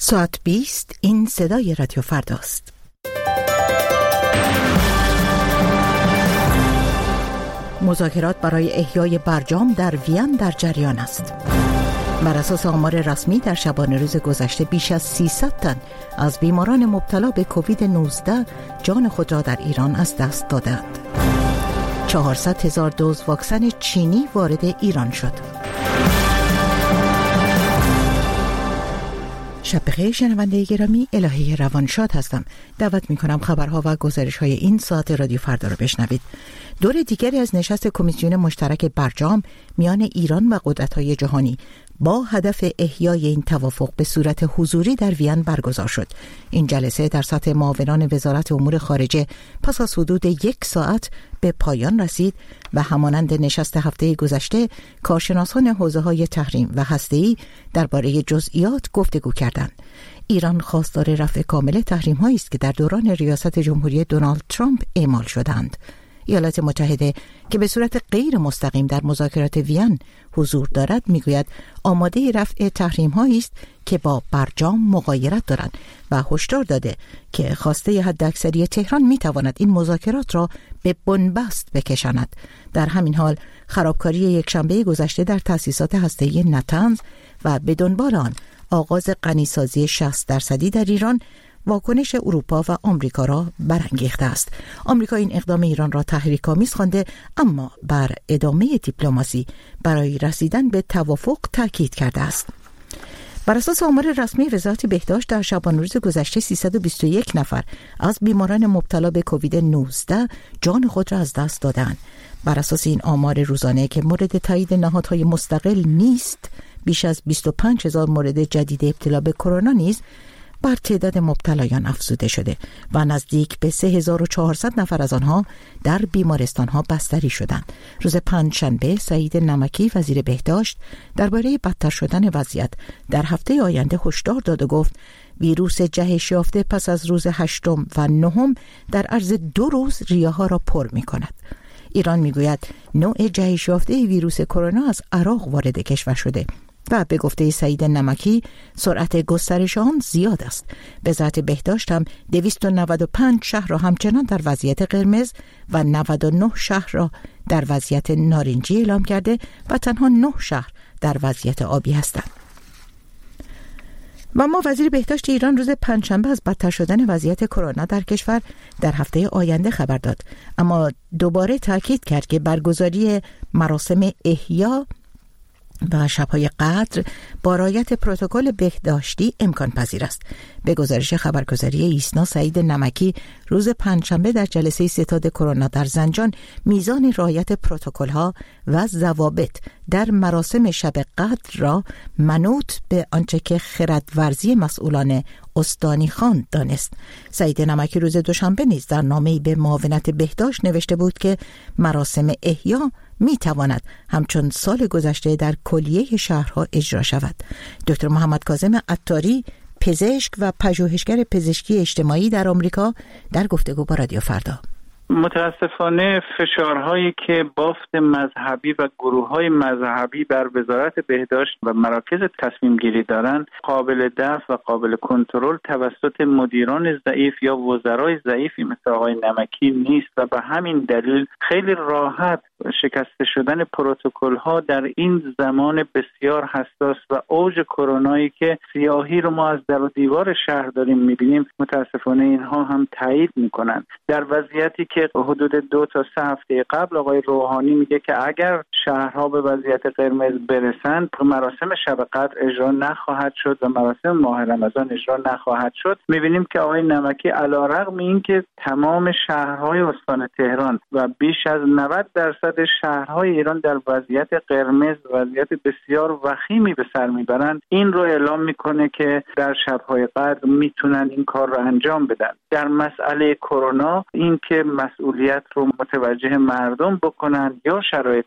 ساعت 20 این صدای رادیو فرداست. مذاکرات برای احیای برجام در وین در جریان است. بر اساس آمار رسمی در شبانه روز گذشته بیش از 300 تن از بیماران مبتلا به کووید 19 جان خود را در ایران از دست دادند. 400,000 دوز واکسن چینی وارد ایران شد. شب بخیر شنونده گرامی، الهه روانشاد هستم. دعوت می کنم خبرها و گزارش های این ساعت رادیو فردا را بشنوید. دور دیگری از نشست کمیسیون مشترک برجام میان ایران و قدرت‌های جهانی با هدف احیای این توافق به صورت حضوری در وین برگزار شد. این جلسه در سطح معاونان وزارت امور خارجه پس از حدود 1 ساعت به پایان رسید و همانند نشست هفته گذشته کارشناسان حوزه‌های تحریم و هسته‌ای درباره جزئیات گفتگو کردند. ایران خواستار رفع کامل تحریم‌هایی است که در دوران ریاست جمهوری دونالد ترامپ اعمال شدند. ایالات متحده که به صورت غیر مستقیم در مذاکرات وین حضور دارد میگوید آماده رفع تحریم‌هایی است که با برجام مغایرت دارند و هشدار داده که خواسته حداکثری تهران میتواند این مذاکرات را به بنبست بکشاند. در همین حال خرابکاری یکشنبه گذشته در تأسیسات هسته‌ای نتنز و به دنبال آن آغاز غنیسازی 60% در ایران واکنش اروپا و آمریکا را برانگیخته است. آمریکا این اقدام ایران را تحریک‌آمیز خوانده، اما بر ادامه دیپلماسی برای رسیدن به توافق تاکید کرده است. بر اساس آمار رسمی وزارت بهداشت در شبانه روز گذشته 321 نفر از بیماران مبتلا به کووید 19 جان خود را از دست دادند. بر اساس این آمار روزانه که مورد تایید نهادهای مستقل نیست، بیش از 25,000 مورد جدید ابتلا به کرونا نیز بر تعداد مبتلایان افزوده شده و نزدیک به 3,400 نفر از آنها در بیمارستان‌ها بستری شدند. روز پنجشنبه سعید نمکی وزیر بهداشت درباره بدتر شدن وضعیت در هفته آینده هشدار داد و گفت ویروس جهش یافته پس از روز 8 و 9 در عرض 2 روز ریه‌ها را پر می‌کند. ایران می‌گوید نوع جهش یافته ویروس کرونا از عراق وارد کشور شده و به گفته سعید نمکی سرعت گسترش آن زیاد است. وزارت بهداشت هم 295 شهر را همچنان در وضعیت قرمز و 99 شهر را در وضعیت نارنجی اعلام کرده و تنها 9 شهر در وضعیت آبی هستند. و اما وزیر بهداشت ایران روز پنجشنبه از بدتر شدن وضعیت کرونا در کشور در هفته آینده خبر داد، اما دوباره تاکید کرد که برگزاری مراسم احیا و شب‌های قدر با رعایت پروتکل بهداشتی امکان پذیر است. به گزارش خبرگزاری ایسنا سعید نمکی روز پنجشنبه در جلسه ستاد کرونا در زنجان میزان رعایت پروتکل‌ها و ضوابط در مراسم شب قدر را منوط به آنچه که خردورزی مسئولان استانی خواند دانست. سعید نمکی روز دوشنبه نیز در نامه‌ای به معاونت بهداشت نوشته بود که مراسم احیا می تواند همچون سال گذشته در کلیه شهرها اجرا شود. دکتر محمد کاظم عطاری، پزشک و پژوهشگر پزشکی اجتماعی در آمریکا، در گفتگو با رادیو فردا: متاسفانه فشارهایی که بافت مذهبی و گروه‌های مذهبی بر وزارت بهداشت و مراکز تصمیم گیری دارند قابل دفع و قابل کنترل توسط مدیران ضعیف یا وزرای ضعیفی مثل آقای نمکی نیست و به همین دلیل خیلی راحت شکسته شدن پروتکل‌ها در این زمان بسیار حساس و اوج کرونایی که سیاهی رو ما از در و دیوار شهر داریم می‌بینیم، متاسفانه اینها هم تایید می‌کنند. در وضعیتی که حدود 2 تا 3 هفته قبل آقای روحانی میگه که اگر شهرها به وضعیت قرمز برسند مراسم شب قدر اجرا نخواهد شد و مراسم ماه رمضان اجرا نخواهد شد، می‌بینیم که آقای نمکی علیرغم اینکه تمام شهرهای استان تهران و بیش از 90% شهرهای ایران در وضعیت قرمز، وضعیت بسیار وخیمی به سر میبرند، این رو اعلام میکنه که در شب‌های قدر میتونن این کار رو انجام بدن. در مسئله کرونا این که مسئولیت رو متوجه مردم بکنن یا شرایط دیگه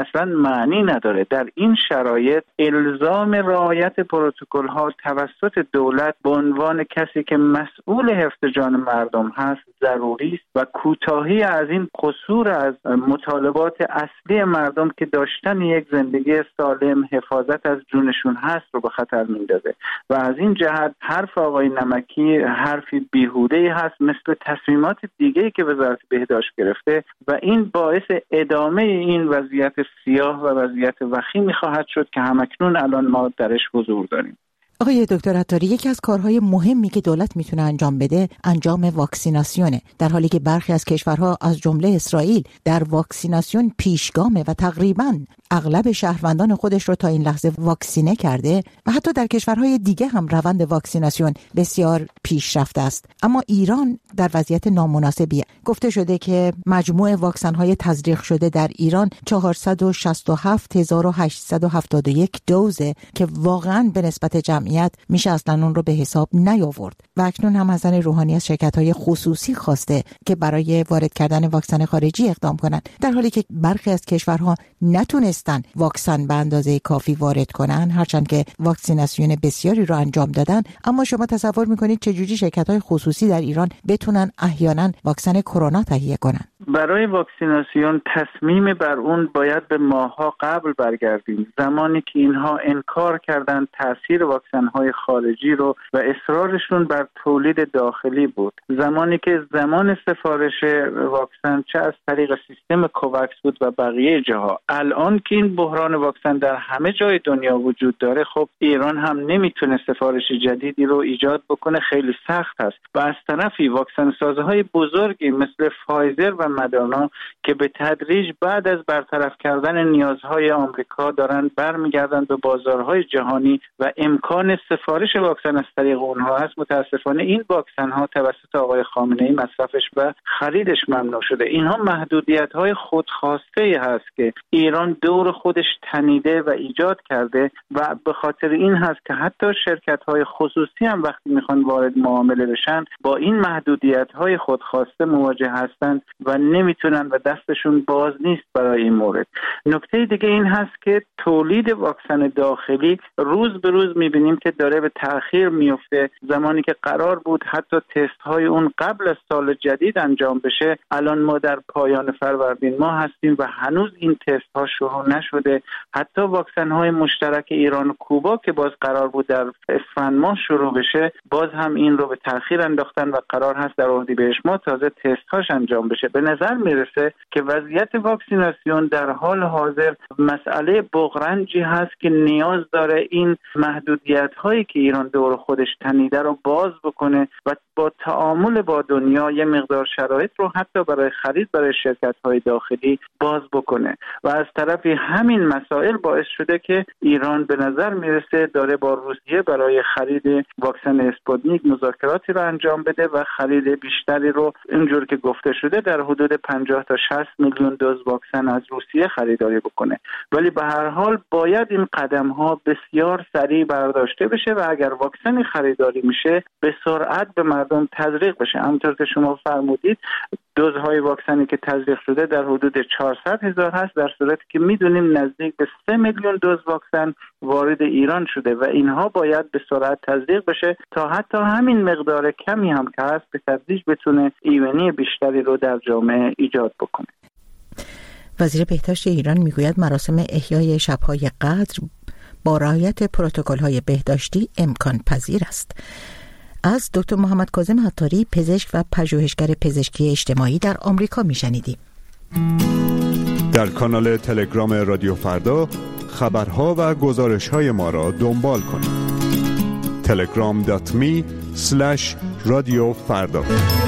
اصلا معنی نداره. در این شرایط الزام رعایت پروتکل ها توسط دولت به عنوان کسی که مسئول حفظ جان مردم هست ضروری است و کوتاهی از این قصور از مطالبات اصلی مردم که داشتن یک زندگی سالم، حفاظت از جونشون هست رو به خطر میندازه و از این جهت حرف آقای نمکی حرفی بیهوده‌ای هست مثل تصمیمات دیگه‌ای که وزارت بهداشت گرفته و این باعث ادامه این وضعیت سیاه و وضعیت وخیمی خواهد شد که همکنون الان ما درش حضور داریم. آقای دکتر عطاری، یکی از کارهای مهمی که دولت میتونه انجام بده انجام واکسیناسیونه، در حالی که برخی از کشورها از جمله اسرائیل در واکسیناسیون پیشگامه و تقریباً اغلب شهروندان خودش رو تا این لحظه واکسینه کرده و حتی در کشورهای دیگه هم روند واکسیناسیون بسیار پیشرفته است. اما ایران در وضعیت نامناسبیه. گفته شده که مجموع واکسن‌های تزریق شده در ایران 467,871 دوزه که واقعاً به نسبت جمعیت میشه اصلا اون رو به حساب نیاورد. و اکنون هم حسن روحانی از شرکت‌های خصوصی خواسته که برای وارد کردن واکسن خارجی اقدام کنند، در حالی که برخی از کشورها نتونستن واکسن به اندازه کافی وارد کنن، هرچند که واکسیناسیون بسیاری رو انجام دادن. اما شما تصور میکنید چجوری شرکت‌های خصوصی در ایران بتونن احیانا واکسن کرونا تهیه کنن؟ برای واکسیناسیون تصمیم بر اون باید به ماه‌ها قبل برگردیم، زمانی که اینها انکار کردن تاثیر واکسن‌های خارجی رو و اصرارشون بر تولید داخلی بود، زمانی که زمان سفارش واکسن چه از طریق سیستم کوواکس بود و بقیه جاها. الان که این بحران واکسن در همه جای دنیا وجود داره، خب ایران هم نمیتونه سفارش جدیدی رو ایجاد بکنه، خیلی سخت است. و از طرفی واکسن سازهای بزرگی مثل فایزر و مدرنا که به تدریج بعد از برطرف کردن نیازهای آمریکا دارن برمیگردن به بازارهای جهانی و امکان سفارش واکسن از طریق اونها هست، متاسفانه این واکسن ها توسط آقای خامنه‌ای مصرفش و خریدش ممنوع شده. اینها محدودیت‌های خودخواسته هست که ایران دور خودش تنیده و ایجاد کرده و به خاطر این هست که حتی شرکت‌های خصوصی هم وقتی میخوان وارد معامله بشن با این محدودیت‌های خودخواسته مواجه هستند و نمیتونن و دستشون باز نیست برای این مورد. نکته دیگه این هست که تولید واکسن داخلی روز به روز میبینیم که داره به تأخیر میفته. زمانی که قرار بود حتی تست‌های اون قبل از سال جدید انجام بشه، الان ما در پایان فروردین ماه هستیم و هنوز این تست‌ها شروع نشده. حتی واکسن‌های مشترک ایران و کوبا که باز قرار بود در اسفند ماه شروع بشه، باز هم این رو به تأخیر انداختن و قرار هست در اردیبهشت ماه تازه تست‌هاش انجام بشه. به نظر میرسه که وضعیت واکسیناسیون در حال حاضر مسئله بغرنجی هست که نیاز داره این محدودیت‌هایی که ایران دور خودش تنیده رو باز بکنه و با تعامل با دنیا یه مقدار شرایط رو حتی برای خرید برای شرکت‌های داخلی باز بکنه. و از طرفی همین مسائل باعث شده که ایران به نظر میرسه داره با روسیه برای خرید واکسن اسپوتنیک مذاکراتی رو انجام بده و خرید بیشتری رو اینجور که گفته شده در حدود 50 تا 60 میلیون دوز واکسن از روسیه خریداری بکنه. ولی به هر حال باید این قدم‌ها بسیار سریع برداشته بشه و اگر واکسنی خریداری میشه به سرعت به مردم تزریق بشه. همونطور که شما فرمودید دوزهای واکسنی که تزریق شده در حدود 400,000 هست، در صورتی که میدونیم نزدیک به 3 میلیون دوز واکسن وارد ایران شده و اینها باید به سرعت تزریق بشه تا حتی همین مقدار کمی هم که هست به تدریج بتونه ایمنی بیشتری رو در جامعه ایجاد بکنه. وزیر بهداشت ایران میگوید مراسم احیای شب‌های قدر با رعایت پروتکل‌های بهداشتی امکان پذیر است. از دکتر محمد کاظم عطاری، پزشک و پژوهشگر پزشکی اجتماعی در آمریکا میشنیدیم. در کانال تلگرام رادیو فردا خبرها و گزارش‌های ما را دنبال کنید. telegram.me/رادیو فردا.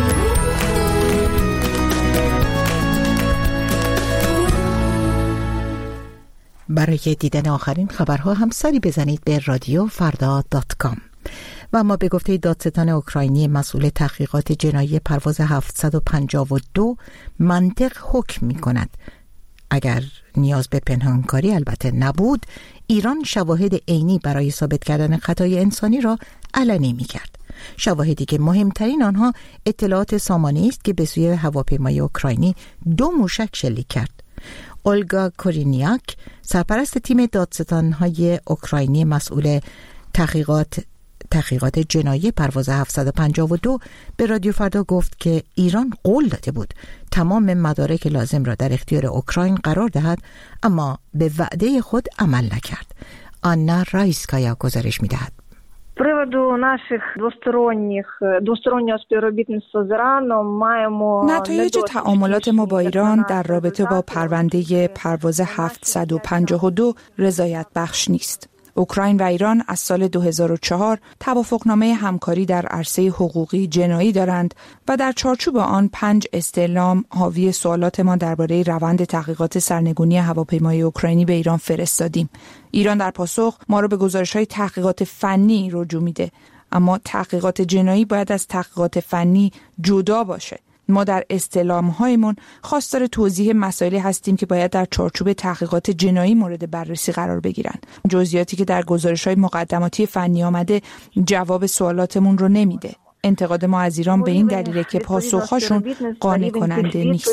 برای دیدن آخرین خبرها هم سری بزنید به radioffarda.com. و اما به گفته دادستان اوکراینی مسئول تحقیقات جنایی پرواز 752 منطق حکم می کند اگر نیاز به پنهانکاری البته نبود، ایران شواهد عینی برای ثابت کردن خطای انسانی را علنی می کرد. شواهدی که مهمترین آنها اطلاعات سامانه‌ای است که به سوی هواپیمای اوکراینی 2 موشک شلیک کرد. اولگا کورینیاک، سرپرست تیم دادستان‌های اوکراینی مسئول تحقیقات جنایی پرواز 752 به رادیو فردا گفت که ایران قول داده بود تمام مدارک لازم را در اختیار اوکراین قرار دهد، اما به وعده خود عمل نکرد. آنا رایسکایا گزارش می‌دهد. приводу наших двостороннього співробітництва з Іраном маємо نتایج تعاملات ما با ایران در رابطه با پرونده پرواز 752 رضایت بخش نیست. اوکراین و ایران از سال 2004 توافقنامه همکاری در عرصه حقوقی جنایی دارند و در چارچوب آن 5 استعلام حاوی سوالات ما درباره روند تحقیقات سرنگونی هواپیمای اوکراینی به ایران فرستادیم. ایران در پاسخ ما را به گزارش‌های تحقیقات فنی رجوع میده، اما تحقیقات جنایی باید از تحقیقات فنی جدا باشه. ما در استعلام‌هایمون خواستار توضیح مسائلی هستیم که باید در چارچوب تحقیقات جنایی مورد بررسی قرار بگیرند. جزئیاتی که در گزارش‌های مقدماتی فنی آمده جواب سوالاتمون رو نمیده. انتقاد ما از ایران به این دلیله که پاسخ‌هاشون قانع کننده نیست.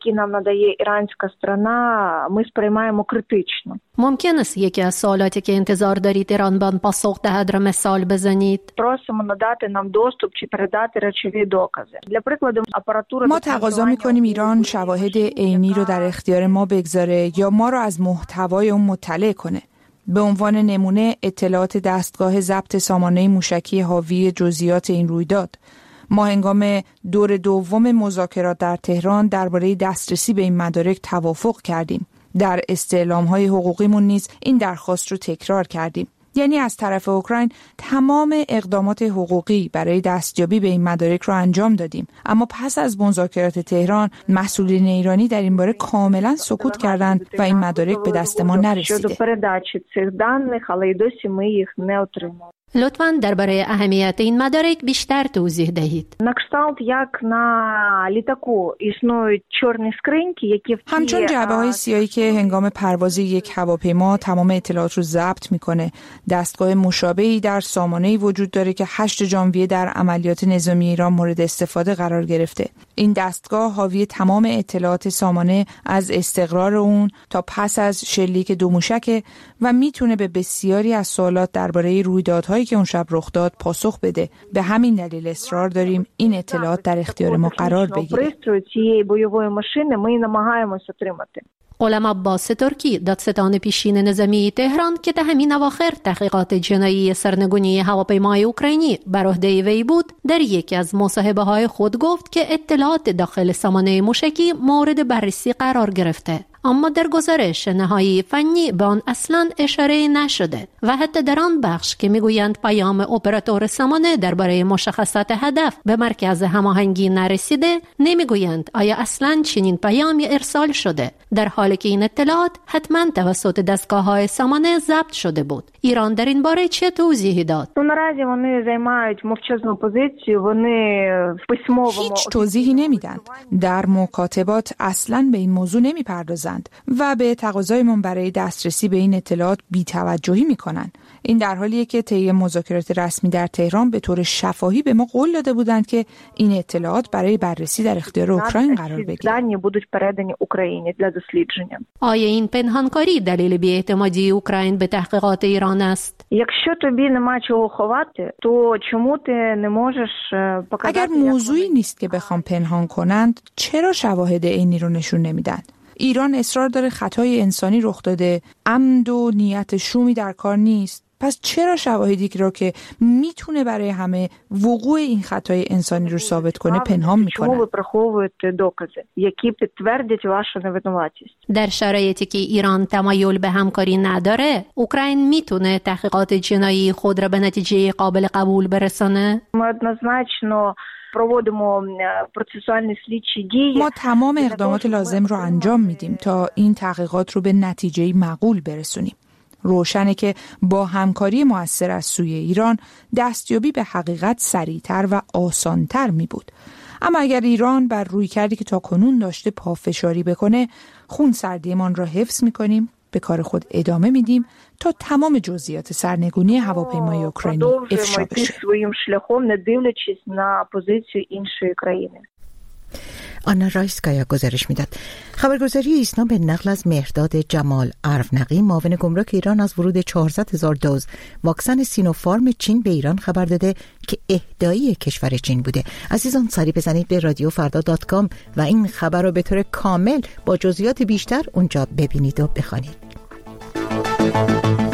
ممکن است یکی از سوالاتی که انتظار دارید ایران به آن پاسخ دهد را مثال بزنید؟ ما تقاضا می‌کنیم ایران شواهد عینی رو در اختیار ما بگذاره یا ما رو از محتوای اون مطلع کنه. به عنوان نمونه اطلاعات دستگاه ضبط سامانه موشکی حاوی جزئیات این رویداد. ما هنگام دور دوم مذاکرات در تهران درباره دسترسی به این مدارک توافق کردیم. در استعلام‌های حقوقیمون نیز این درخواست رو تکرار کردیم. یعنی از طرف اوکراین تمام اقدامات حقوقی برای دستیابی به این مدارک رو انجام دادیم، اما پس از مذاکرات تهران مسئولین ایرانی در این باره کاملا سکوت کردند و این مدارک به دست ما نرسیده. لطفاً درباره اهمیت این مدارک بیشتر توضیح دهید. همچون جعبه‌های سیاهی که هنگام پرواز یک هواپیما تمام اطلاعات رو ضبط میکنه، دستگاه مشابهی در سامانه‌ای وجود داره که 8 ژانویه در عملیات نظامی ایران مورد استفاده قرار گرفته. این دستگاه حاوی تمام اطلاعات سامانه از استقرار اون تا پس از شلیک 2 موشک و میتونه به بسیاری از سوالات درباره رویدادهای که اون شب رخ داد پاسخ بده. به همین دلیل اصرار داریم این اطلاعات در اختیار ما قرار بگیره. غلام عباس ترکی، دادستان پیشین نظامی تهران که در همین اواخر تحقیقات جنایی سرنگونی هواپیمای اوکراینی بر عهده وی بود، در یکی از مصاحبه‌های خود گفت که اطلاعات داخل سامانه موشکی مورد بررسی قرار گرفته، اما در گزارش نهایی فنی به آن اصلا اشاره نشده و حتی در آن بخش که میگویند پیام اپراتور سامانه درباره مشخصات هدف به مرکز هماهنگی نرسیده، نمیگویند آیا اصلا چنین پیامی ارسال شده، در حالی که این اطلاعات حتما توسط دستگاه‌های سامانه ضبط شده بود. ایران در این باره چه توضیحی داد؟ هیچ توضیحی نمیدن. در مکاتبات اصلا به این موضوع نمیپردازند و به تقاضایمون برای دسترسی به این اطلاعات بی‌توجهی میکنن. این در حالیه که طی مذاکرات رسمی در تهران به طور شفاهی به ما قول داده بودند که این اطلاعات برای بررسی در اختیار اوکراین قرار بگیرد. آیا این پنهانکاری دلیل بی‌اعتمادی اوکراین به تحقیقات ایران است؟ اگر موضوعی نیست که بخوام پنهان کنند، چرا شواهد عینی رو نشون نمیدن؟ ایران اصرار داره خطای انسانی رخ داده، عمد و نیت شومی در کار نیست. پس چرا شواهدی رو که میتونه برای همه وقوع این خطای انسانی رو ثابت کنه پنهان میکنه؟ در شرایطی که ایران تمایل به همکاری نداره، اوکراین میتونه تحقیقات جنایی خود را به نتیجه قابل قبول برسانه؟ ما تمام اقدامات لازم رو انجام میدیم تا این تحقیقات رو به نتیجه معقول برسونیم. روشنه که با همکاری مؤثر از سوی ایران دستیابی به حقیقت سریعتر و آسانتر می بود. اما اگر ایران بر رویکردی که تا کنون داشته پافشاری بکنه، خون سردیمان را حفظ می کنیم، به کار خود ادامه میدیم تا تمام جزئیات سرنگونی هواپیمای اوکراینی افشا بشه. آنا رایسکایا گزارش میداد. خبرگزاری ایسنا به نقل از مهرداد جمال اروانقی معاون گمرک ایران از ورود 400,000 دوز واکسن سینوفارم چین به ایران خبر داده که اهدایی کشور چین بوده. عزیزان سری بزنید به رادیوفردا.com و این خبر رو به طور کامل با جزئیات بیشتر اونجا ببینید و بخوانید.